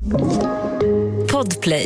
Podplay.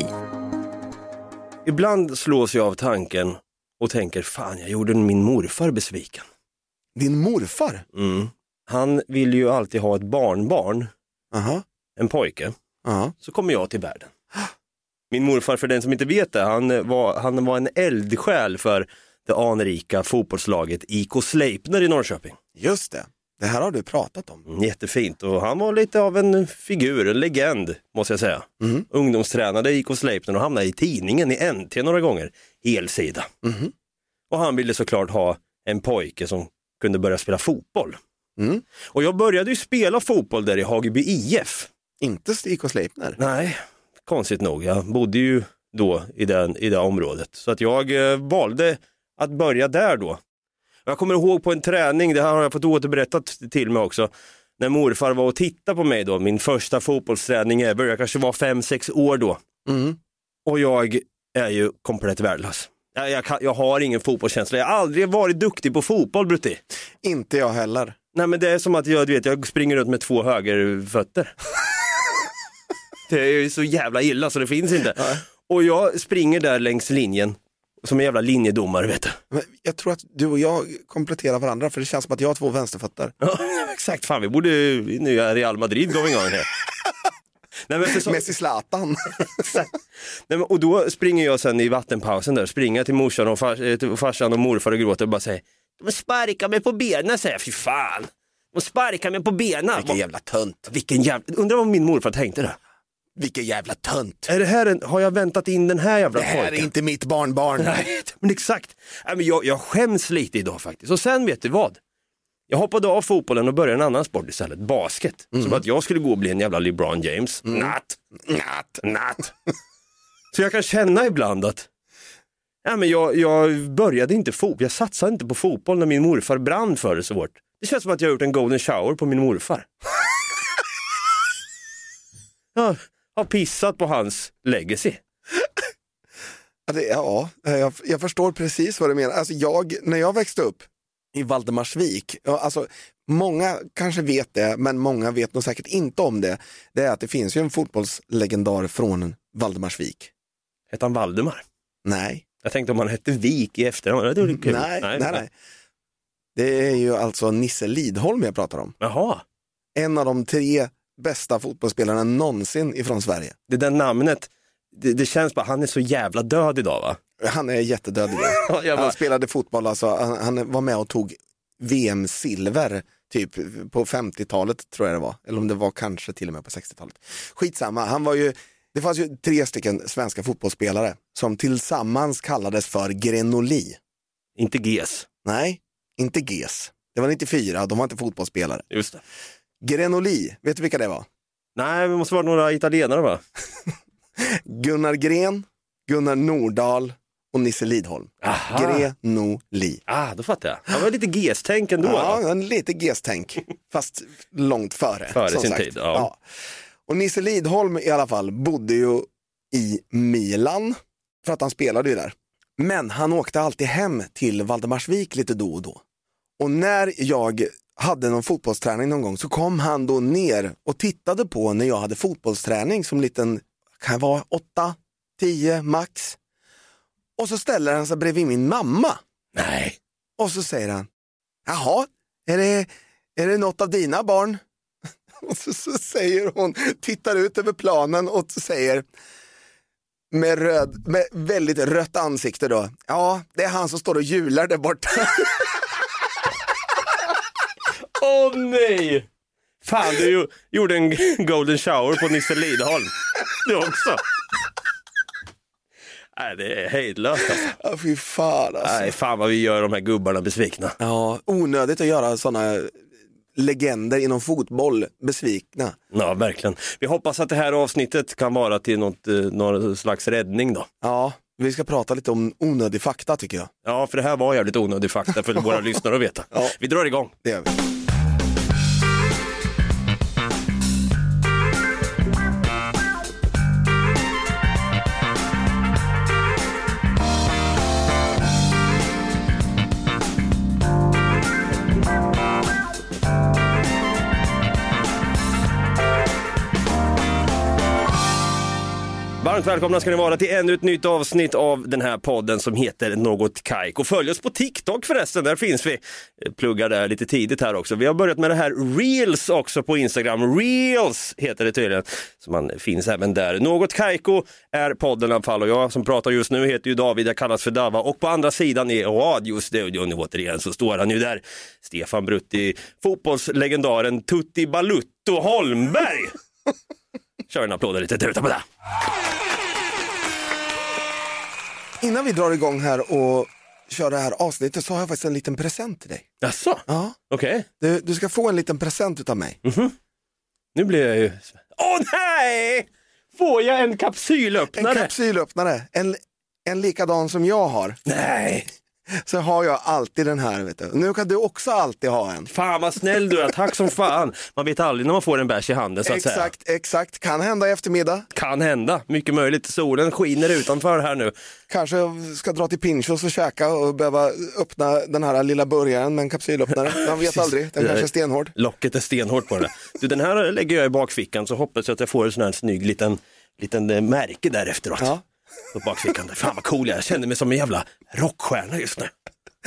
Ibland slås jag av tanken och tänker, fan, jag gjorde min morfar besviken. Din morfar? Mm. Han vill ju alltid ha ett barnbarn. En pojke. Så kommer jag till världen. Min morfar, för den som inte vet det, han var en eldsjäl för det anrika fotbollslaget IK Sleipner i Norrköping. Just det. Det här har du pratat om. Jättefint, och han var lite av en figur, en legend måste jag säga. Ungdomstränade IK Sleipner och hamnade i tidningen i NT några gånger, helsida. Och han ville såklart ha en pojke som kunde börja spela fotboll. Och jag började ju spela fotboll där i Hageby IF. Inte IK Sleipner? Nej, konstigt nog. Jag bodde ju då i det området. Så att jag valde att börja där då. Jag kommer ihåg på en träning, det här har jag fått återberättat till mig också, när morfar var och tittade på mig då, min första fotbollsträning ever, jag kanske var 5-6 år då. Och jag är ju komplett värdelös. Jag har ingen fotbollskänsla, jag har aldrig varit duktig på fotboll, Brutti. Inte jag heller. Nej, men det är som att jag springer runt med 2 högerfötter. Det är ju så jävla illa så det finns inte. Och jag springer där längs linjen som en jävla linjedomare, vet du. Men jag tror att du och jag kompletterar varandra, för det känns som att jag har 2 vänsterfötter. Ja, exakt. Fan, vi borde nu är Real Madrid going on här. Nej, men så... Messi Zlatan. Nej, men, och då springer jag sen i vattenpausen där, springer till morsan och farsan och morfar och gråter och bara säger, de sparkar mig på benen, säger jag. Fy fan. De sparkar mig på benen. Vilken jävla tönt. Undrar vad min morfar tänkte där. Vilken jävla tönt. Är det här har jag väntat in den här jävla pojken? Det här är inte mitt barnbarn. Nej, men exakt. Nej, men jag skäms lite idag faktiskt. Och sen vet du vad? Jag hoppade av fotbollen och började en annan sport istället. Basket. Som att jag skulle gå och bli en jävla LeBron James. Natt. Så jag kan känna ibland att men jag började inte fotboll. Jag satsade inte på fotboll när min morfar brann för det så hårt. Det känns som att jag har gjort en golden shower på min morfar. Jag har pissat på hans legacy. Jag förstår precis vad du menar. Alltså när jag växte upp i Valdemarsvik, alltså många kanske vet det, men många vet nog säkert inte om det. Det är att det finns ju en fotbollslegendar från Valdemarsvik. Hette han Valdemar? Nej. Jag tänkte om han hette Vik i efterhand. Nej. Det är ju alltså Nisse Lidholm jag pratar om. Jaha. En av de 3 bästa fotbollsspelarna någonsin ifrån Sverige. Det där namnet, det känns bara, han är så jävla död idag, va? Han är jättedöd idag. Han spelade fotboll, alltså, han var med och tog VM-silver typ på 50-talet tror jag det var. Eller om det var kanske till och med på 60-talet. Skitsamma, det fanns ju 3 stycken svenska fotbollsspelare som tillsammans kallades för Grenoli. Inte GES. Nej, inte GES. Det var 94, de var inte fotbollsspelare. Just det. Grenoli, vet du vilka det var? Nej, det måste vara några italienare, va? Gunnar Gren, Gunnar Nordahl och Nisse Lidholm. Grenoli. Då fattar jag. Han var lite GES-tänk ändå. Ja, lite GES-tänk. Fast långt före. Före sin sagt. tid, ja. Och Nisse Lidholm i alla fall bodde ju i Milan, för att han spelade ju där. Men han åkte alltid hem till Valdemarsvik lite då och då. Och när jag hade någon fotbollsträning någon gång så kom han då ner och tittade på när jag hade fotbollsträning som liten, kan jag vara 8-10 max. Och så ställer han sig bredvid min mamma. Nej. Och så säger han, jaha, är det något av dina barn? Och så säger hon, tittar ut över planen och säger med väldigt rött ansikte då, ja, det är han som står och hjular där borta. Åh nej! Fan, du gjorde en golden shower på Nisse Lidholm. Du också. Nej, det är hejdlöst alltså. Ja, fy fan alltså. Nej, fan vad vi gör de här gubbarna besvikna. Ja, onödigt att göra sådana legender inom fotboll besvikna. Ja, verkligen. Vi hoppas att det här avsnittet kan vara till någon slags räddning då. Ja, vi ska prata lite om onödig fakta tycker jag. Ja, för det här var jävligt onödig fakta för våra lyssnare att veta. Ja. Vi drar igång. Det gör vi. Varmt välkomna ska ni vara till ännu ett nytt avsnitt av den här podden som heter Något Kajk. Och följ oss på TikTok förresten, där finns vi. Pluggar där lite tidigt här också. Vi har börjat med det här Reels också på Instagram. Reels heter det tydligen. Så man finns även där. Något Kajko är podden i alla fall. Och jag som pratar just nu heter ju David, jag kallas för Dava. Och på andra sidan i radiostudion återigen så står han ju där. Stefan Brutti, fotbollslegendaren Tutti Balutto Holmberg. Kör en applåd lite tuta på det. Innan vi drar igång här och kör det här avsnittet så har jag faktiskt en liten present till dig. Jaså? Ja. Okej. Du ska få en liten present utav mig. Mhm. Nu blir jag ju... Åh nej! Får jag en kapsylöppnare? En kapsylöppnare. En likadan som jag har. Nej! Så har jag alltid den här, vet du. Nu kan du också alltid ha en. Fan vad snäll du är, tack som fan. Man vet aldrig när man får en bärs i handen så att säga. Exakt. Kan hända i eftermiddag. Kan hända, mycket möjligt. Solen skiner utanför här nu. Kanske ska dra till Pinchos och käka och behöva öppna den här lilla burgaren med en kapsylöppnare. Man vet aldrig, den kanske är stenhård. Locket är stenhårt på den här. Du, den här lägger jag i bakfickan så hoppas jag att jag får en sån här snygg liten märke där efteråt. Ja. På bakfickan. Fan vad cool jag känner mig som en jävla rockstjärna just nu.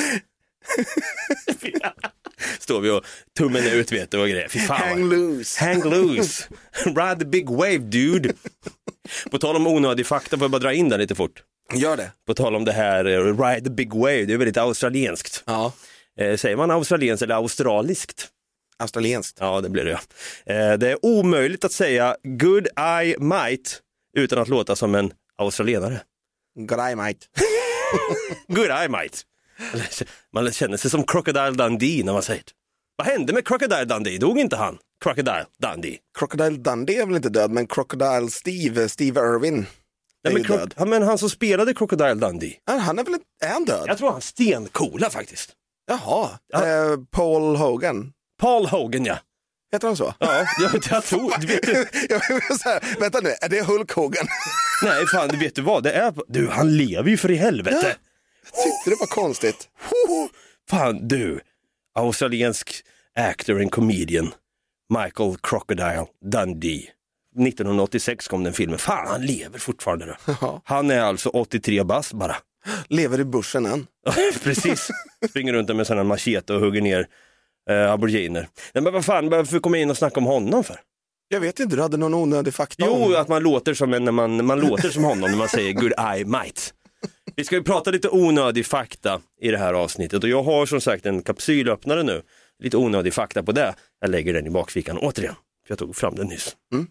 Står vi och tummen ut vet du och grejer. Fy fan, Hang loose. Hang loose. Ride the big wave dude. På tal om onödig fakta får jag bara dra in den lite fort. Gör det. På tal om det här ride the big wave, det är väldigt australienskt. Ja. Säger man australienskt eller australiskt? Australienskt. Ja, det blir det. Det är omöjligt att säga good I might utan att låta som en australienare. Good eye, mate. Good I might. Man känner sig som Crocodile Dundee när man säger det. Vad hände med Crocodile Dundee? Dog inte han? Crocodile Dundee. Crocodile Dundee är väl inte död, men Crocodile Steve Irwin är ju död. Men han som spelade Crocodile Dundee. Han är väl inte, är han död? Jag tror han stenkola faktiskt. Jaha, Paul Hogan. Paul Hogan, ja. Heter han så? Ja, jag tror. Du vet du. Så här, vänta nu, är det Hulk Hogan? Nej, fan, du vet du vad? Det är, du, han lever ju för i helvete. Ja, jag tyckte det var konstigt. Fan, du. Australiensk actor and comedian Michael Crocodile Dundee. 1986 kom den filmen. Fan, han lever fortfarande då. Ja. Han är alltså 83 bast bara. Lever i bussen än. Precis. Springer runt med sådana machete och hugger ner aboriginer. Nej, men vad fan, varför komma in och snacka om honom för? Jag vet inte, du hade någon onödig fakta Jo, om. att man låter som när man låter som honom när man säger good I might. Vi ska ju prata lite onödig fakta i det här avsnittet och jag har som sagt en kapsylöppnare nu. Lite onödig fakta på det. Jag lägger den i bakfickan återigen. För jag tog fram den nyss. Mm.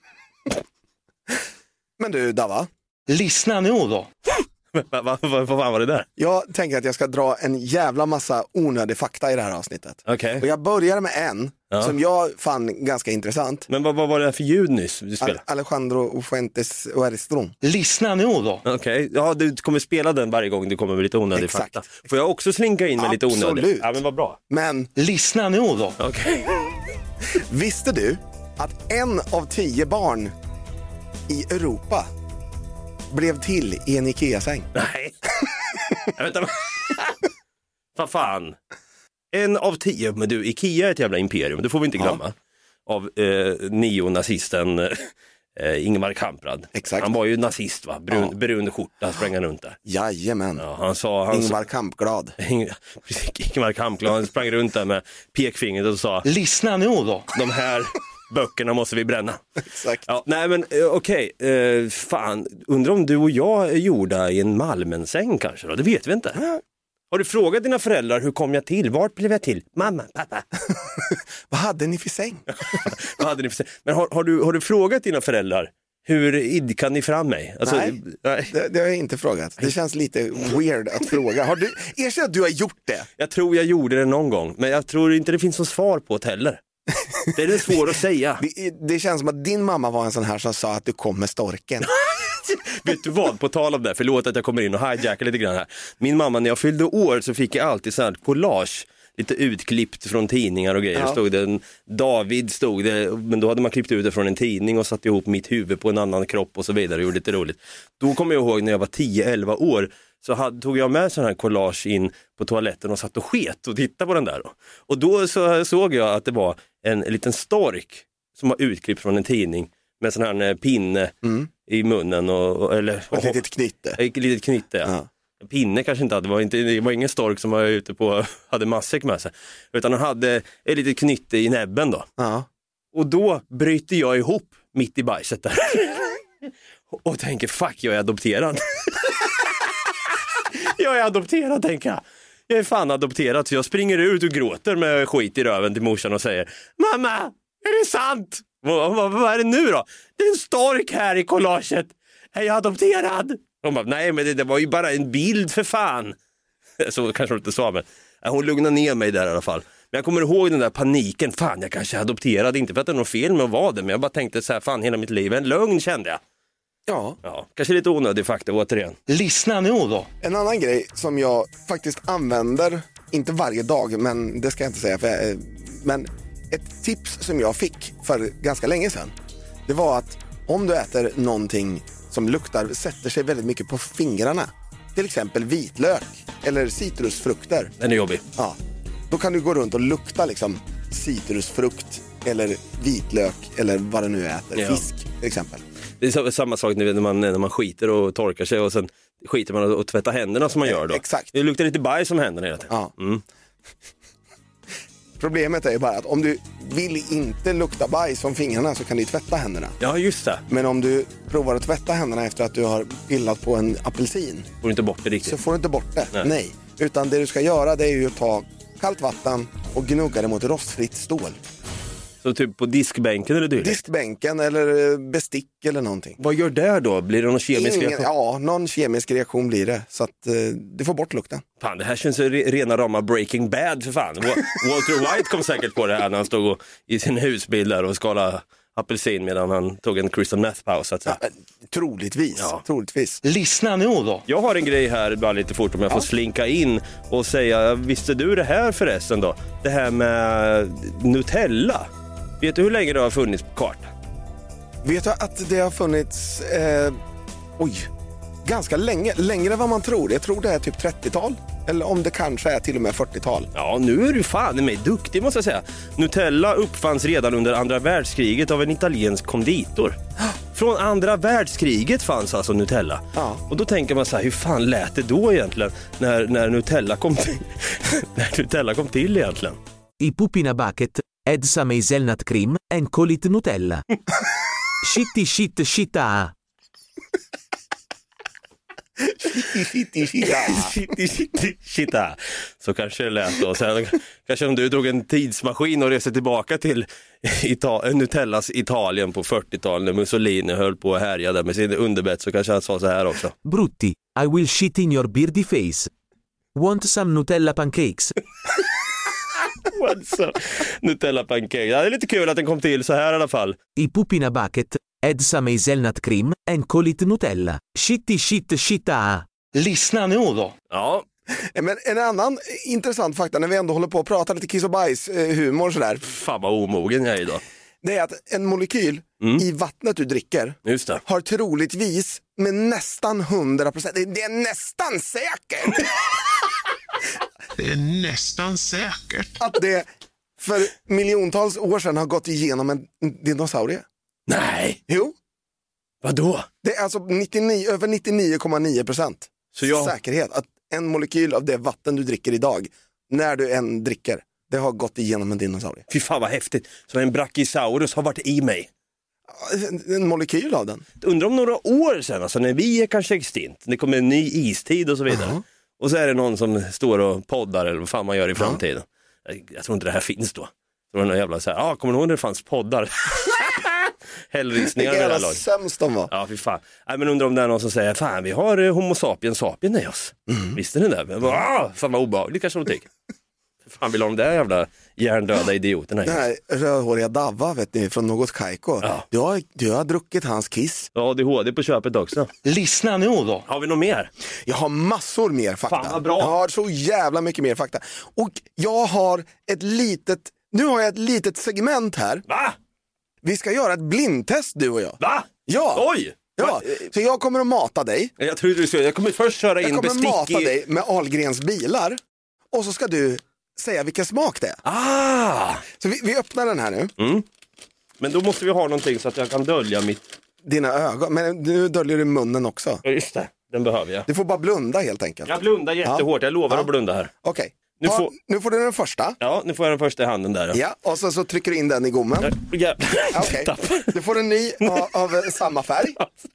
Men du, Dava. Lyssna nu då. Vad fan var det där? Jag tänker att jag ska dra en jävla massa onödig fakta i det här avsnittet. Okej. Och jag börjar med en som jag fann ganska intressant. Men vad var det här för ljud nyss du spelade? Alejandro Fuentes Oerstron. Lyssna nu då. Okej, ja, du kommer spela den varje gång du kommer med lite onödig Exakt. fakta. Får jag också slinka in med lite onödig? Absolut. Ja, men vad bra. Men Lyssna nu då. Okej. visste du att 1 av 10 barn i Europa blev till i en IKEA-säng? Nej. Jag vet inte. Vad fan. 1 av 10, men du, IKEA är ett jävla imperium, det får vi inte glömma. Av neonazisten Ingmar Kamprad. Exakt. Han var ju nazist va, brun skjorta, sprang han runt där. Jajamän. Ja, han Ingvar Kampglad. Ingmar Kamprad, han sprang runt där med pekfingret och sa Lyssna nu då. de här böckerna måste vi bränna. Exakt. Ja, nej men okej, fan, undrar om du och jag är gjorda i en Malmensäng kanske då? Det vet vi inte. Ja. Har du frågat dina föräldrar hur kom jag till? Vart blev jag till? Mamma, pappa. Vad hade ni för säng? Vad hade ni för säng? Men har du frågat dina föräldrar hur idkade ni fram mig? Alltså, Nej. Det har jag inte frågat. Det känns lite weird att fråga. Har du, erkänn att du har gjort det? Jag tror jag gjorde det någon gång, men jag tror inte det finns något svar på det heller. Det är svårt att säga. Det känns som att din mamma var en sån här som sa att du kom med storken. Vet du vad, på tal om det, förlåt att jag kommer in och hijackar lite grann här. Min mamma, när jag fyllde år så fick jag alltid så här collage, lite utklippt från tidningar och grejer. Ja. Stod det, David stod det, men då hade man klippt ut det från en tidning och satt ihop mitt huvud på en annan kropp och så vidare och gjorde lite roligt. Då kommer jag ihåg när jag var 10-11 år så tog jag med sån här collage in på toaletten och satt och sket och tittade på den där. Och då så såg jag att det var en liten stork som var utklippt från en tidning med sån här pinne i munnen och Och ett litet knytte. Ett litet knytte, Ja. Pinne kanske inte hade, det var ingen stork som var ute på, hade matsäck med sig, utan han hade ett litet knytte i näbben då. Ja. Och då bryter jag ihop mitt i bajset där. Och tänker, fuck, jag är adopterad. Jag är adopterad, tänker jag. Jag är fan adopterad, så jag springer ut och gråter med skit i röven till morsan och säger, mamma, är det sant? Vad är det nu då? Det är en stork här i collaget. Är jag adopterad? Hon bara, nej men det var ju bara en bild för fan. Så kanske hon inte sa, men hon lugnade ner mig där i alla fall. Men jag kommer ihåg den där paniken, fan jag kanske är adopterad, inte för att det är något fel med att vara det, men jag bara tänkte så här, fan hela mitt liv är en lögn, kände jag. Ja, kanske lite onödig fakta återigen. Lyssna nu då. En annan grej som jag faktiskt använder, inte varje dag, men det ska jag inte säga, men ett tips som jag fick för ganska länge sedan, det var att om du äter någonting som luktar, sätter sig väldigt mycket på fingrarna, till exempel vitlök eller citrusfrukter. Den är jobbig. Ja, då kan du gå runt och lukta liksom citrusfrukt eller vitlök eller vad det nu äter, Ja. fisk till exempel. Det är samma sak när man skiter och torkar sig och sen skiter man och tvättar händerna som man gör då. Exakt. Det luktar lite bajs om händerna hela tiden. Ja. Problemet är ju bara att om du vill inte lukta bajs från fingrarna så kan du tvätta händerna. Ja, just det. Men om du provar att tvätta händerna efter att du har pillat på en apelsin Får du inte bort det riktigt. så får du inte bort det. Nej. Utan det du ska göra, det är ju att ta kallt vatten och gnugga det mot rostfritt stål. Så typ på diskbänken eller dylikt. Diskbänken eller bestick eller någonting. Vad gör det då? Blir det någon kemisk reaktion? Ja, någon kemisk reaktion blir det. Så att du får bort lukten. Fan, det här känns ju rena rama Breaking Bad för fan. Walter White kom säkert på det här när han stod i sin husbil där och skalade apelsin medan han tog en crystal meth paus. Ja, troligtvis. Ja. Troligtvis. Lyssna nu då. Jag har en grej här bara lite fort om jag får slinka in och säga, visste du det här förresten då? Det här med Nutella. Vet du hur länge det har funnits på kartan? Vet du att det har funnits ganska länge, längre än vad man tror. Jag tror det är typ 30-tal. Eller om det kanske är till och med 40-tal. Ja, nu är du fan mig duktig måste jag säga. Nutella uppfanns redan under andra världskriget av en italiensk konditor. Från andra världskriget fanns alltså Nutella. Ja. Och då tänker man så här, hur fan lät det då egentligen när Nutella kom till, när Nutella kom till egentligen? I pupina bucket, Edsa Hazelnut Cream, and call it Nutella. Shitty shit shitta. Shit. Så kanske det lät då. Sen, kanske om du drog en tidsmaskin och reste tillbaka till Nutellas Italien på 40-talet när Mussolini höll på att härja där med sin underbett, så kanske han sa så här också. Brutti, I will shit in your beardy face. Want some Nutella pancakes? Alltså, Nutella pancake. Ja, det är lite kul att den kom till så här i alla fall. I pupina bucket, Edsa Hazelnut Cream, and call it Nutella. Shitty shit shitta. Lyssna nu då. Ja, Men en annan intressant fakta när vi ändå håller på att prata lite kiss och bajs, humor sådär. fan vad omogen jag är idag. Det är att en molekyl i vattnet du dricker Just det. har troligtvis med nästan 100%, det är nästan säkert Det är nästan säkert. att det för miljontals år sedan har gått igenom en dinosaurie. Nej, Jo, vadå? det är alltså över 99,9% Så säkerhet att en molekyl av det vatten du dricker idag, när du än dricker, det har gått igenom en dinosaurie. Fy fan vad häftigt. Så en brachiosaurus har varit i mig. En molekyl av den. Undrar om några år sedan, alltså när vi är kanske extinkt, det kommer en ny istid och så vidare. Och så är det någon som står och poddar eller vad fan man gör i framtiden. Jag tror inte det här finns då. Det var någon jävla så här, kommer du ihåg när det fanns poddar? Hällristningar Vilka med det här jävla laget. sämst de var. Ja, fy fan. Nej, men undrar om det är någon som säger, fan vi har homo sapiens i oss. Visste ni det? Men, fan vad obehagligt kanske de tycker. Fan vill ha de där jävla hjärndöda idioterna. Den här rödhåriga Davva, vet ni, från något Kaiko. Ja. Du har druckit hans kiss. Ja, ADHD på köpet också. Lyssna nu då. Har vi något mer? Jag har massor mer fakta. Fan, vad bra. Jag har så jävla mycket mer fakta. Och jag har nu har jag ett litet segment här. Va? Vi ska göra ett blindtest, du och jag. Va? Ja. Oj! Ja, så jag kommer att mata dig. Jag tror du skulle, jag kommer först köra in Jag kommer bestick mata i... dig med Ahlgrens bilar. Och så ska du säga vilken smak det är. Ah! Så vi öppnar den här nu. Men då måste vi ha någonting så att jag kan dölja mitt... Dina ögon, men nu döljer du munnen också. Ja, just det. Den behöver jag. Du får bara blunda helt enkelt. Jag blundar jättehårt, jag lovar att blunda här. Okej. Nu Nu får du den första. Ja, nu får jag den första i handen där. Ja, och så trycker du in den i gommen. Ja. Okej. Du får en ny av samma färg.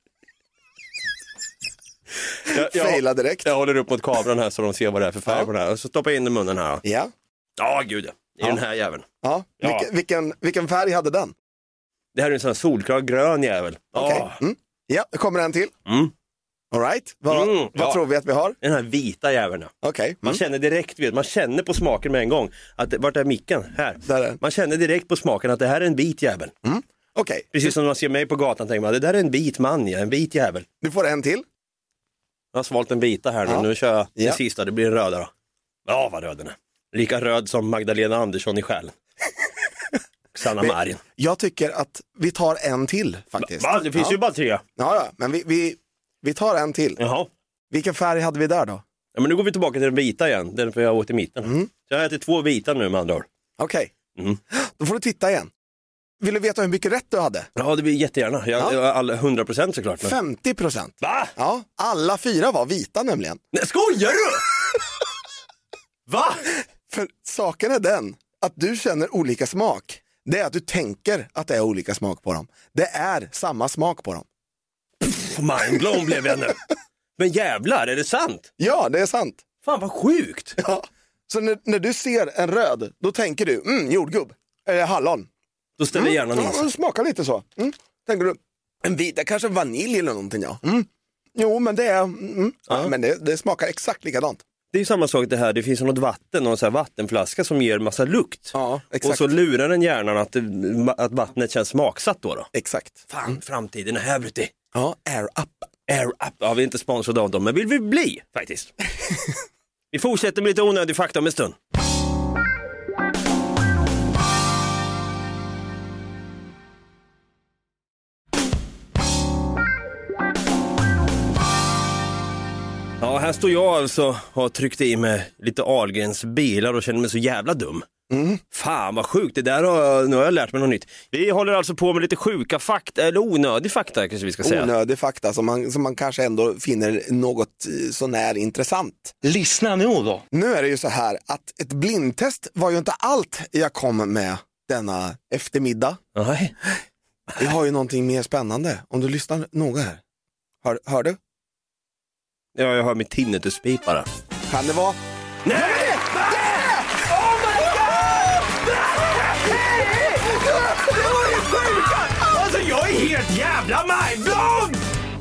Faila direkt. Jag håller upp mot kameran här så de ser vad det är för färg på den här. Och så stoppar jag in i munnen här. Ja. Ja, gud ja. I den här jäveln. Ja. Vilken färg hade den? Det här är en sån här solklar grön jävel. Okej. Ja, det kommer en till. All right. Vad tror vi att vi har? Den här vita jäveln. Okej. Man känner direkt, man känner på smaken med en gång. Att, vart är micken? Här. Där är. Man känner direkt på smaken att det här är en vit jävel. Okej. Precis som man ser mig på gatan tänker man, det där är en vit man, en vit jävel. Du får en till. Jag har svalt en vita här nu, nu kör jag det sista, det blir en röda då. Ja, vad röd den är. Lika röd som Magdalena Andersson i själen. Sanna Marin. Jag tycker att vi tar en till faktiskt. Va? Det finns ju bara 3. Ja, men vi tar en till. Jaha. Vilken färg hade vi där då? Ja, men nu går vi tillbaka till den vita igen, den för jag åt i mitten. Så jag har ätit 2 vita nu med andra år. Okej. Då får du titta igen. Vill du veta hur mycket rätt du hade? Ja, det vill jättegärna. Jag 100% såklart. Men... 50%. Va? Ja, alla 4 var vita nämligen. Nej, skojar du? Va? För saken är den att du känner olika smak. Det är att du tänker att det är olika smak på dem. Det är samma smak på dem. Mindblown blev jag nu. Men jävlar, är det sant? Ja, det är sant. Fan vad sjukt. Ja. Så när du ser en röd, då tänker du, jordgubb, hallon. Då ställer hjärnan in sig. Det smakar lite så. Tänker du, en vit, kanske vanilj eller någonting, ja. Jo, men det är, men det smakar exakt likadant. Det är ju samma sak det här, det finns något vatten, någon så här vattenflaska som ger massa lukt. Ja, exakt. Och så lurar den hjärnan att vattnet känns smaksatt då. Exakt. Fan, framtiden är här bruti. Ja, Air Up. Air Up, ja vi är inte sponsrade av dem, men vill vi bli faktiskt. Vi fortsätter med lite onödig fakta om en stund. Ja, här står jag alltså och har tryckt i mig lite Ahlgrens bilar och känner mig så jävla dum. Fan vad sjukt, det där nu har jag lärt mig något nytt. Vi håller alltså på med lite sjuka fakta, eller onödig fakta kanske vi ska säga. Onödig fakta som man kanske ändå finner något sånär intressant. Lyssna nu då. Nu är det ju så här att ett blindtest var ju inte allt jag kom med denna eftermiddag. Nej. Vi har ju någonting mer spännande, om du lyssnar noga här. Hör du? Ja, jag hör mitt tinnitus-pip bara. Kan det vara? Nej! Oh my god! Nej! Det var ju sjuka! Alltså jag är helt jävla mindblown!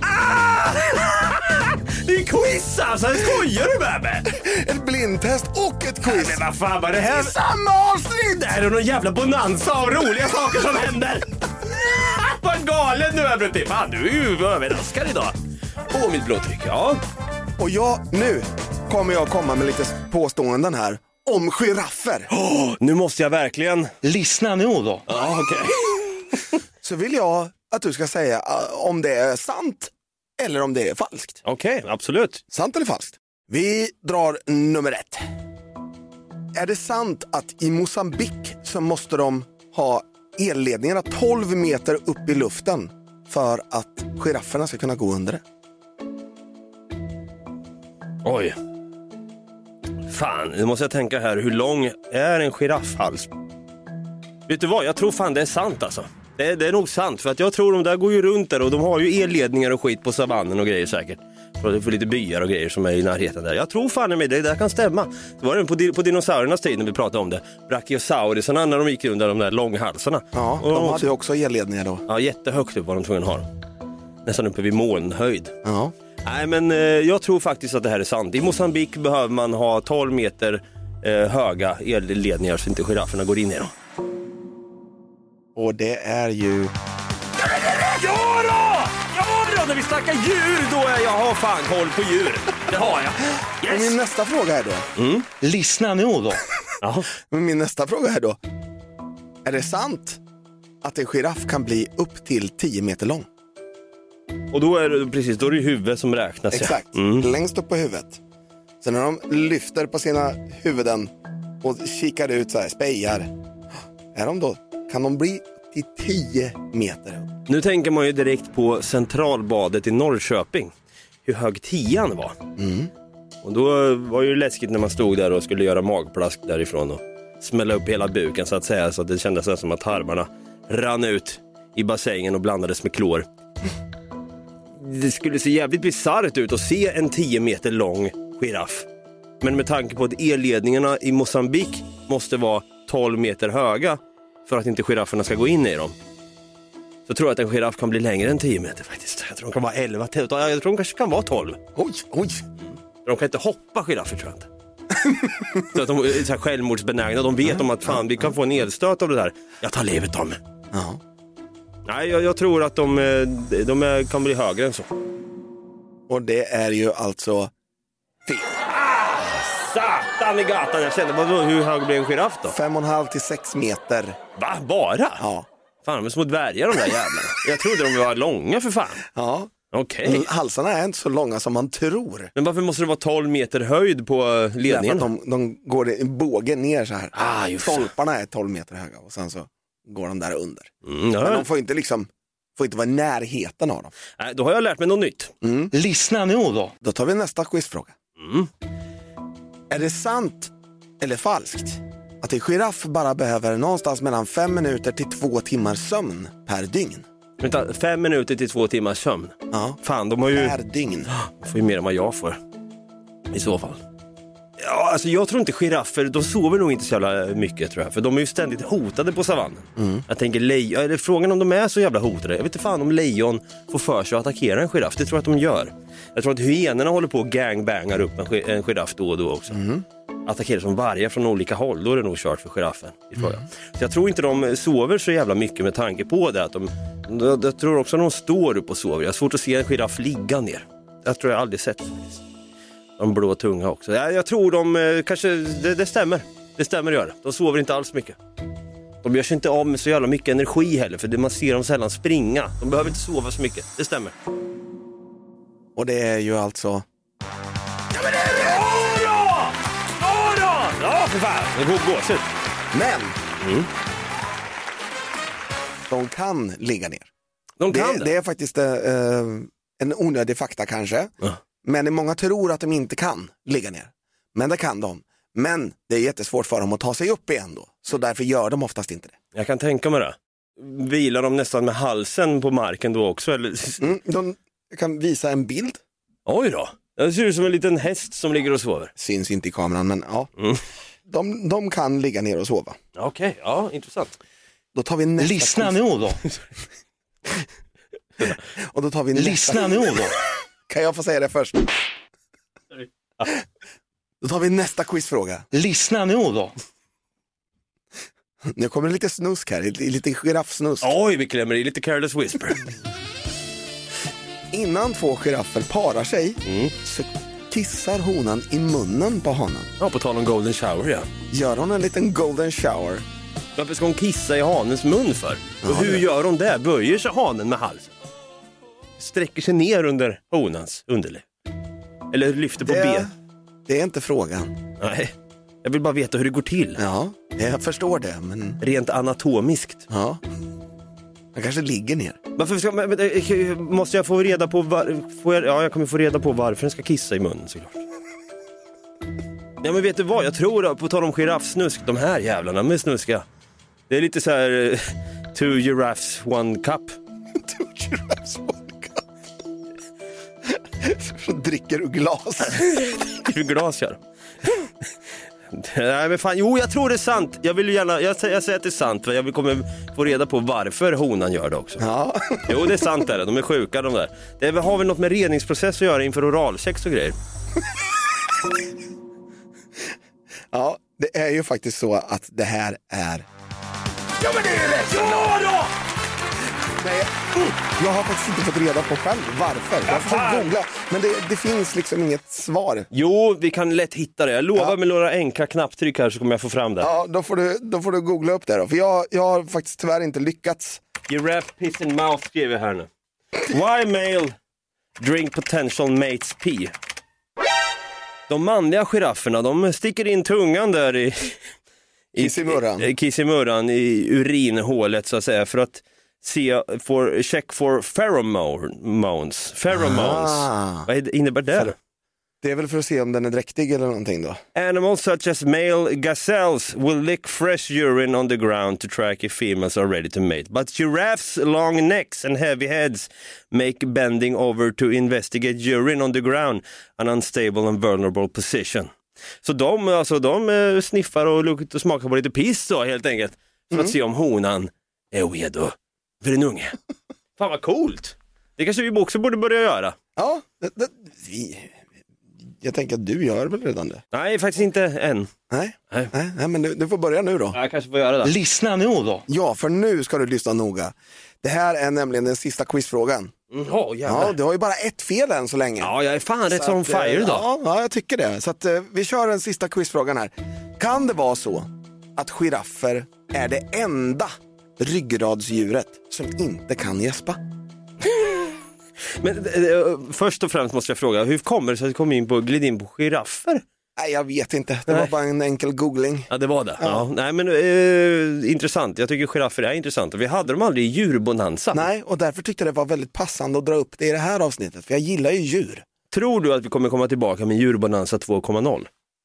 Det är quiz alltså, skojar du med mig? Ett blindtest och ett quiz. Men vad fan var det här? Samma avsnitt! Det här är någon jävla bonanza av roliga saker som händer. Vad galen du är bruti. Fan, du är ju överraskad idag. Och mitt blodtryck, ja. Och nu kommer jag komma med lite påståenden här om giraffer. Nu måste jag verkligen... Lyssna nu då. Ja, okej. Så vill jag att du ska säga om det är sant eller om det är falskt. Okej, absolut. Sant eller falskt? Vi drar nummer 1. Är det sant att i Mosambik så måste de ha elledningarna 12 meter upp i luften för att girafferna ska kunna gå under det? Oj. Fan, nu måste jag tänka här. Hur lång är en giraffhals? Vet du vad, jag tror fan det är sant alltså. Det är nog sant, för att jag tror de där går ju runt där och de har ju elledningar och skit på savannen och grejer säkert. För lite byar och grejer som är i närheten där. Jag tror fan med det där kan stämma. Det var den på dinosauriernas tid när vi pratade om det. Brachiosaurusarna när de gick under de där långhalsarna. Ja, och de hade ju också elledningar då. Ja, jättehögt upp var de tvungna att ha. Nästan uppe vid molnhöjd. Ja. Nej, men jag tror faktiskt att det här är sant. I Mosambik behöver man ha 12 meter höga elledningar så inte girafferna går in i dem. Och det är ju... Ja då! När vi snackar djur, då är jag har fan koll på djur. Det har jag. Yes. Och min nästa fråga är då... Lyssna nu då. Ja. Men min nästa fråga är då... Är det sant att en giraff kan bli upp till 10 meter lång? Och då är det precis, då är det huvudet som räknas. Exakt, längst upp på huvudet. Sen när de lyfter på sina huvuden och kikar ut så här, spejar. Är de då, kan de bli till 10 meter. Nu tänker man ju direkt på centralbadet i Norrköping. Hur hög 10:an var. Och då var ju läskigt när man stod där och skulle göra magplask därifrån och smälla upp hela buken så att säga, så att det kändes som att tarmarna rann ut i bassängen och blandades med klor. Det skulle se jävligt bisarrt ut att se en 10 meter lång giraff. Men med tanke på att elledningarna i Mosambik måste vara 12 meter höga för att inte girafferna ska gå in i dem, så tror jag att en giraff kan bli längre än 10 meter faktiskt. Jag tror de kan vara 11, jag tror de kanske kan vara 12. Oj. De kan inte hoppa giraffer, tror jag inte. Så att de är så här självmordsbenägna. De vet om att fan, vi kan få en elstöt av det där. Jag tar livet av mig. Ja. Nej, jag tror att de kan bli högre än så. Och det är ju alltså fel. Satan i gatan, jag kände, hur hög blir en giraff då? 5,5 till 6 meter. Va? Bara? Ja. Fan, de är små dvärgar de där jävlarna. Jag trodde de var långa för fan. Ja. Okej. Halsarna är inte så långa som man tror. Men varför måste det vara 12 meter höjd på ledningen? Därför att de går i bågen ner så här. Just Stolparna är 12 meter höga och sen så går de där under. ja. Men de får inte vara i närheten av dem. Nej, då har jag lärt mig något nytt. Lyssna nu då. Då tar vi nästa quizfråga. Är det sant eller falskt att en giraff bara behöver någonstans mellan 5 minuter till 2 timmar sömn per dygn? Vänta, 5 minuter till 2 timmars sömn. Ja. Fan, de har ju... Per dygn. De får ju mer än vad jag får. I så fall. Ja, alltså jag tror inte giraffer, de sover nog inte så jävla mycket, tror jag. För de är ju ständigt hotade på savannen. Jag tänker lejon, eller frågan om de är så jävla hotade. Jag vet inte fan om lejon får för sig att attackera en giraff. Det tror jag att de gör. Jag tror att hyenorna håller på och gangbangar upp en giraff då och då också. Attackerar som vargar från olika håll. Då är det nog kört för giraffen. Så jag tror inte de sover så jävla mycket med tanke på det. Att jag tror också att de står upp och sover. Jag har svårt att se en giraff ligga ner. Jag tror jag aldrig sett. De blå tunga också. Jag tror de kanske, det stämmer. Det stämmer att göra. De sover inte alls mycket. De gör sig inte av med så jävla mycket energi heller. För man ser dem sällan springa. De behöver inte sova så mycket. Det stämmer. Och det är ju alltså... Ja, men det är det! Ja, för fan. Det går gås ut. Men! De kan ligga ner. De kan det är faktiskt en onödig fakta kanske. Men många tror att de inte kan ligga ner. Men det kan de. Men det är jättesvårt för dem att ta sig upp igen då. Så därför gör de oftast inte det. Jag kan tänka mig det. Vilar de nästan med halsen på marken då också? Eller? Jag kan visa en bild. Oj då. Det ser ut som en liten häst som ligger och sover. Syns inte i kameran, men ja. De kan ligga ner och sova. Okej, ja, intressant. Då tar vi nästa Lyssna nu då. Och då tar vi nästa. Lyssna nu då. Kan jag få säga det först? Då tar vi nästa quizfråga. Lyssna nu då. Nu kommer det lite snusk här, lite giraffsnusk. Oj, vi klämmer i lite Careless Whisper. Innan 2 giraffer parar sig så kissar honan i munnen på hanen. Ja, på tal om golden shower, ja. Gör hon en liten golden shower? Varför ska hon kissa i hanens mun för? Och hur gör hon det? Böjer sig hanen med halsen? Sträcker sig ner under honans underliv? Eller lyfter på ben? Det är inte frågan. Nej, jag vill bara veta hur det går till. Ja, jag förstår det, men... Rent anatomiskt. Ja, han kanske ligger ner. Varför måste jag få reda på jag kommer få reda på varför den ska kissa i munnen såklart. Ja, men vet du vad? Jag tror på tal om giraffsnusk, de här jävlarna med snuska. Det är lite så här 2 giraffes 1 cup. 2 giraffes 1 cup. Så dricker du glas. Hur glas gör? Nej men fan, jo jag tror det är sant. Jag vill gärna, jag säger att det är sant. För jag kommer få reda på varför honan gör det också. Ja. Jo det är sant där, de är sjuka de där. Det har väl något med reningsprocess att göra inför oralsex och grejer. Ja, det är ju faktiskt så att det här är... Ja men det är rätt! Ja då! Nej, jag har faktiskt inte fått reda på själv varför. Jag har försökt googla, men det finns liksom inget svar. Jo, vi kan lätt hitta det. Jag lovar med några enkla knapptryck här så kommer jag få fram det. Ja, då får du googla upp det då. För jag har faktiskt tyvärr inte lyckats. Giraffe piss in mouth skriver här nu. Why male drink potential mates pee? De manliga girafferna, de sticker in tungan där Kissimurran i urinhålet så att säga, för att check for pheromones. Vad innebär det? Det är väl för att se om den är dräktig eller någonting då. Animals such as male gazelles will lick fresh urine on the ground to track if females are ready to mate. But giraffes' long necks and heavy heads make bending over to investigate urine on the ground an unstable and vulnerable position. Så de sniffar och smakar på lite piss då, helt enkelt. För att se om honan är redo för en unge. Fan vad coolt. Det kanske vi också borde börja göra. Ja, jag tänker att du gör väl redan det? Nej, faktiskt inte än. Nej, men du får börja nu då. Jag kanske får göra det. Lyssna nu då. Ja, för nu ska du lyssna noga. Det här är nämligen den sista quizfrågan. Ja, du har ju bara ett fel än så länge. Ja, jag är fan rätt som fire idag. Ja, jag tycker det. Så att, vi kör den sista quizfrågan här. Kan det vara så att giraffer är det enda ryggradsdjuret som inte kan gäspa? Men först och främst måste jag fråga, hur kommer det sig att du glid in på giraffer? Nej, jag vet inte. Det var bara en enkel googling. Ja, det var det. Ja. Nej, men intressant. Jag tycker giraffer är intressant. Och vi hade dem aldrig i djurbonanza. Nej, och därför tyckte jag det var väldigt passande att dra upp det i det här avsnittet. För jag gillar ju djur. Tror du att vi kommer komma tillbaka med djurbonanza 2.0?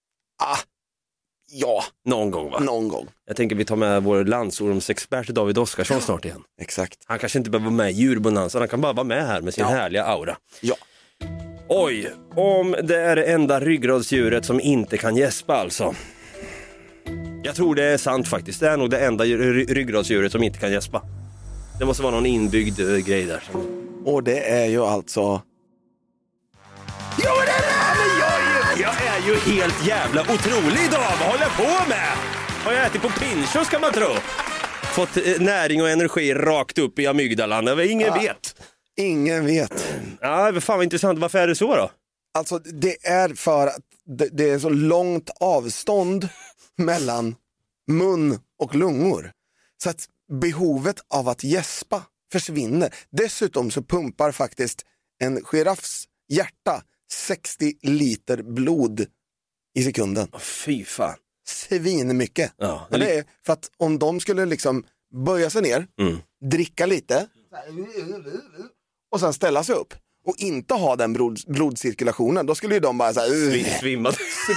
Ja. Någon gång, va? Någon gång. Jag tänker vi tar med vår landsormsexpert David Oskarsson snart igen. Exakt. Han kanske inte behöver vara med i djurbonanza, han kan bara vara med här med sin härliga aura. Ja. Oj, om det är det enda ryggradsdjuret som inte kan gäspa alltså. Jag tror det är sant faktiskt. Det är nog det enda ryggradsdjuret som inte kan gäspa. Det måste vara någon inbyggd grej där. Och det är ju alltså... Jo, det är det! Jag är ju helt jävla otrolig idag. Vad håller jag på med? Har jag ätit på pinchos kan man tro. Fått näring och energi rakt upp i amygdalan. Ingen vet. Ingen vet. Ja, fan vad intressant. Varför är det så då? Alltså det är för att det är så långt avstånd mellan mun och lungor. Så att behovet av att gäspa försvinner. Dessutom så pumpar faktiskt en giraffs hjärta 60 liter blod i sekunden. Fy fan. Svin mycket. Ja, det är för att om de skulle liksom böja sig ner, dricka lite och sen ställa sig upp och inte ha den blodcirkulationen, då skulle ju de bara så här, svimma.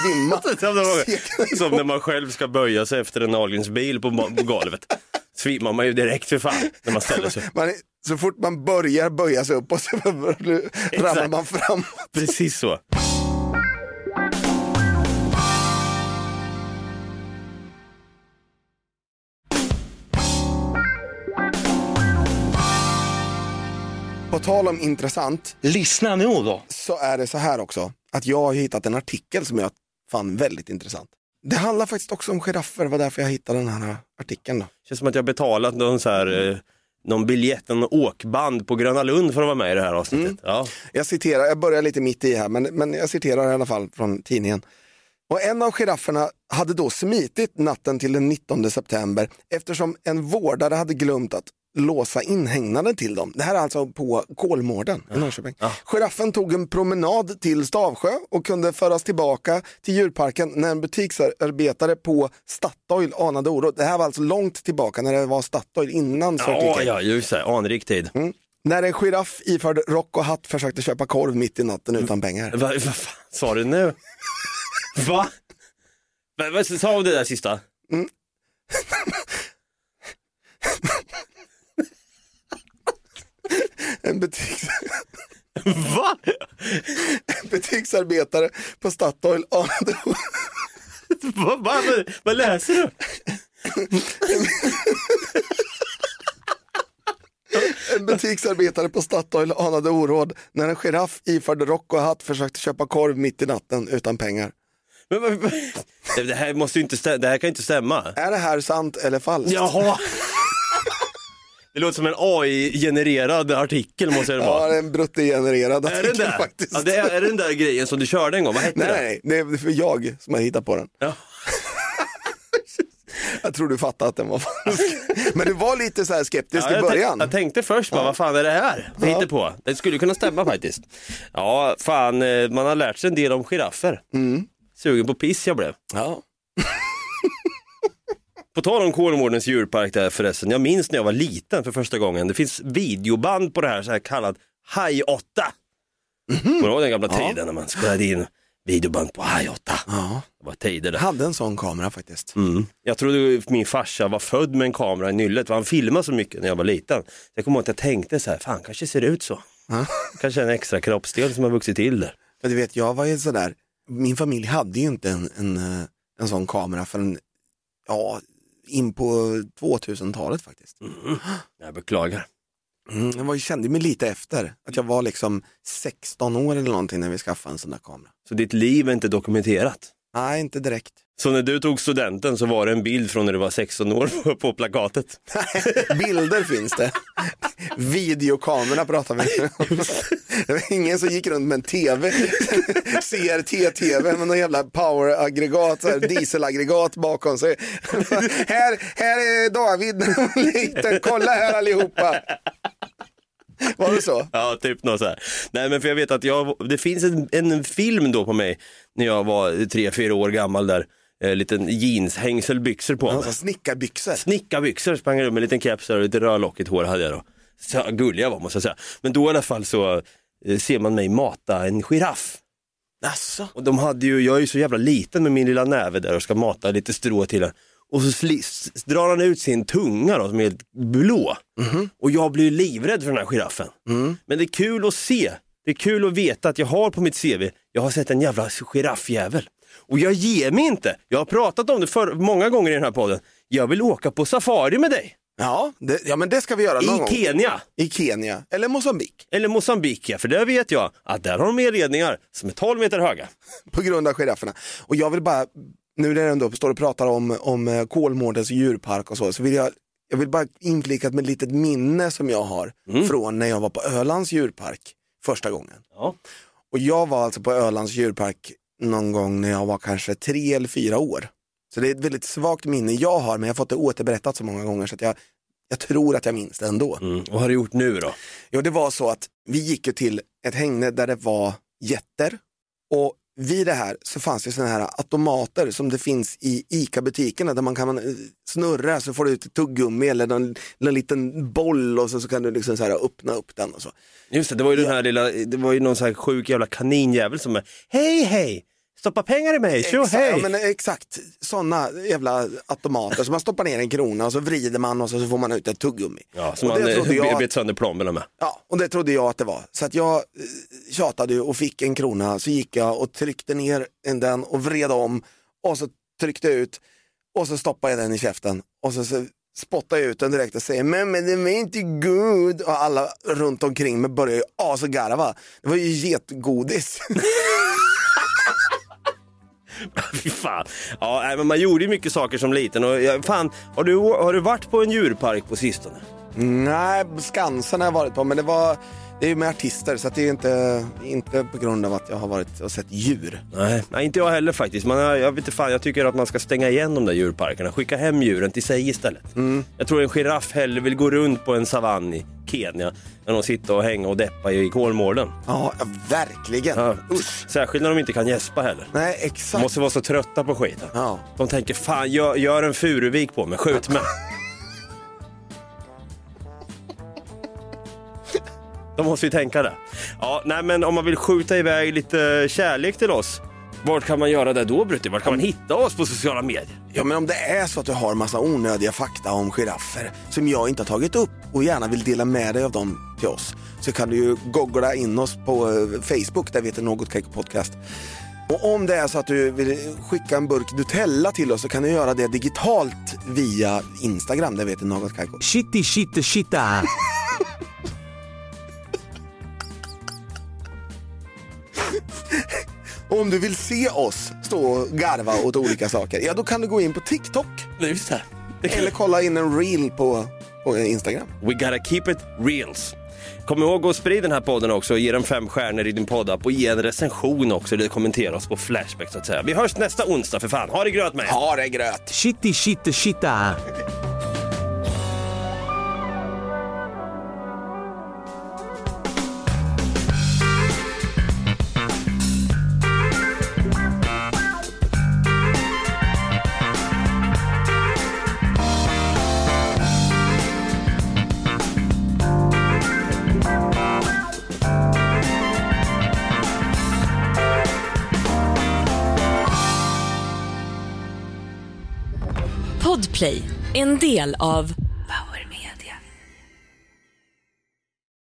Som när man själv ska böja sig efter en Ahlgrens-bil på golvet. Svimmar man ju direkt för fan när man ställer sig. Så fort man börjar böja sig upp och så ramlar man fram. Precis så. På tal om intressant. Lyssna nu då. Så är det så här också. Att jag har hittat en artikel som jag fann väldigt intressant. Det handlar faktiskt också om giraffer. Det var därför jag hittade den här artikeln då. Det känns som att jag betalat någon biljett, en åkband på Gröna Lund för att vara med i det här avsnittet. Ja. Jag citerar, jag börjar lite mitt i här, men jag citerar i alla fall från tidningen. Och en av girafferna hade då smitit natten till den 19 september eftersom en vårdare hade glömt att låsa inhägnaden till dem. Det här är alltså på Kolmården i Norrköping. Giraffen tog en promenad till Stavsjö och kunde föras tillbaka till djurparken när en butiksarbetare på Statoil anade oro. Det här var alltså långt tillbaka när det var Statoil innan Circle K. Ja, just det. Anrik tid. När en giraff iförd rock och hatt försökte köpa korv mitt i natten utan pengar. Vad fan sa du nu? Va? Vad sa du det där sista? En Va? En butiksarbetare på Statoil anade Vad läser du? En butiksarbetare på Statoil anade oråd när en giraff iförd rock och hatt försökte köpa korv mitt i natten utan pengar. Men, det här måste ju inte det här kan inte stämma. Är det här sant eller falskt? Jaha. Det låter som en AI-genererad artikel måste det vara. Ja, en bruttogenererad artikel faktiskt. Ja, det är den där grejen som du körde en gång. Vad hette det? Nej, det är för jag som har hittat på den. Ja. Jag tror du fattade att den var falsk. Men du var lite så här skeptisk i början. Jag tänkte först bara, vad fan är det här? Vi hittar på. Det skulle kunna stämma faktiskt. Ja, fan, man har lärt sig en del om giraffer. Sugen på piss jag blev. Ja. På tal om Kolmårdens djurpark där förresten. Jag minns när jag var liten för första gången. Det finns videoband på det här så här kallat High 8. Kommer du ihåg den gamla tiden när man spelade in videoband på High 8? Ja. Det var tider där. Jag hade en sån kamera faktiskt. Jag trodde min farsa var född med en kamera i nyllet. Han filmade så mycket när jag var liten. Jag kommer ihåg att jag tänkte så här, fan kanske ser det ut så. Kanske en extra kroppsdel som har vuxit till där. Men du vet, jag var ju sådär, min familj hade ju inte en sån kamera förrän in på 2000-talet faktiskt. Jag beklagar. Jag kände mig lite efter att jag var liksom 16 år eller någonting när vi skaffade en sån där kamera. Så ditt liv är inte dokumenterat? Nej, inte direkt. Så när du tog studenten så var det en bild från när du var 16 år på plakatet? Bilder finns det. Videokamera pratar vi. Det var ingen som gick runt med en tv. CRT-tv med någon jävla poweraggregat, så här, dieselaggregat bakom sig. här är David liten. Kolla här allihopa. Var det så? Ja, typ något så här. Nej, men för jag vet att det finns en film då på mig när jag var 3-4 år gammal där. Liten jeanshängselbyxor på mig. Alltså snickarbyxor. Snickarbyxor, sprang runt med en liten keps och lite rödlockigt hår hade jag då. Så gullig jag var, måste jag säga. Men då i alla fall så ser man mig mata en giraff. Asså. Och de hade ju, jag är ju så jävla liten med min lilla näve där och ska mata lite strå till den. Och så drar han ut sin tunga då, som är helt blå. Och jag blir livrädd för den här giraffen. Men det är kul att se. Det är kul att veta att jag har på mitt CV, jag har sett en jävla giraffjävel. Och jag ger mig inte. Jag har pratat om det många gånger i den här podden. Jag vill åka på safari med dig. Ja, men det ska vi göra någon gång. Kenya. I Kenya. Eller Mozambique. Eller Mozambique, för där vet jag att där har de mer ledningar som är 12 meter höga. På grund av girafferna. Och jag vill bara, nu när jag ändå står och pratar om Kolmårdens djurpark och så vill jag vill bara inflika med ett litet minne som jag har från när jag var på Ölands djurpark första gången. Ja. Och jag var alltså på Ölands djurpark någon gång när jag var kanske 3 eller 4 år. Så det är ett väldigt svagt minne jag har, men jag har fått det återberättat så många gånger så att jag tror att jag minns det ändå. Vad har du gjort nu då? Jo, det var så att vi gick ju till ett hägne där det var getter. Och vid det här så fanns det såna här automater som det finns i ICA-butikerna där man kan snurra så får du ut tuggummi eller någon liten boll och så kan du liksom så här öppna upp den och så. Just det, det var ju den här det var ju någon så här sjuk jävla kaninjävel som är hej, stoppa pengar i mig, tjo hej. Ja, men exakt, sådana jävla automater så man stoppar ner en krona och så vrider man och så får man ut ett tuggummi. Ja, så man bet sönder plomberna med. Ja, och det trodde jag att det var. Så att jag tjatade och fick en krona, så gick jag och tryckte ner den och vred om och så tryckte ut och så stoppade jag den i käften och så spottade jag ut den direkt och säger men det är inte good. Och alla runt omkring mig började så garva. Det var ju getgodis. Fy fan. Ja, men man gjorde ju mycket saker som liten och fan, har du varit på en djurpark på sistone? Nej, Skansen har jag varit på, men det är ju med artister så att det är inte på grund av att jag har varit och sett djur. Nej, inte jag heller faktiskt. Jag tycker att man ska stänga igen de där djurparkerna. Skicka hem djuren till sig istället. Jag tror en giraff hellre vill gå runt på en savann i Kenya än att sitta och hänga och deppa i Kolmården. Ja, verkligen. Ja, särskilt när de inte kan gäspa heller. Nej, exakt. De måste vara så trötta på skiten. Ja. De tänker, fan, gör en Furuvik på mig, skjut mig. De måste ju tänka det. Ja, nej, men om man vill skjuta iväg lite kärlek till oss, vart kan man göra det då, Brutti? Vart kan man hitta oss på sociala medier? Ja, men om det är så att du har massa onödiga fakta om giraffer som jag inte har tagit upp och gärna vill dela med dig av dem till oss, så kan du ju googla in oss på Facebook, där vi heter Något Kaiko Podcast. Och om det är så att du vill skicka en burk Nutella till oss, så kan du göra det digitalt via Instagram, där vi heter Något Kaiko. Shitta. Och om du vill se oss stå och garva åt olika saker, ja, då kan du gå in på TikTok. Just det. Eller kolla in en reel på Instagram. We gotta keep it reals. Kom ihåg att sprida den här podden också och ge den 5 stjärnor i din poddapp och ge en recension också, eller kommentera oss på Flashback så att säga. Vi hörs nästa onsdag för fan. Ha det gröt med. Ha det gröt. Shitta. Podplay, en del av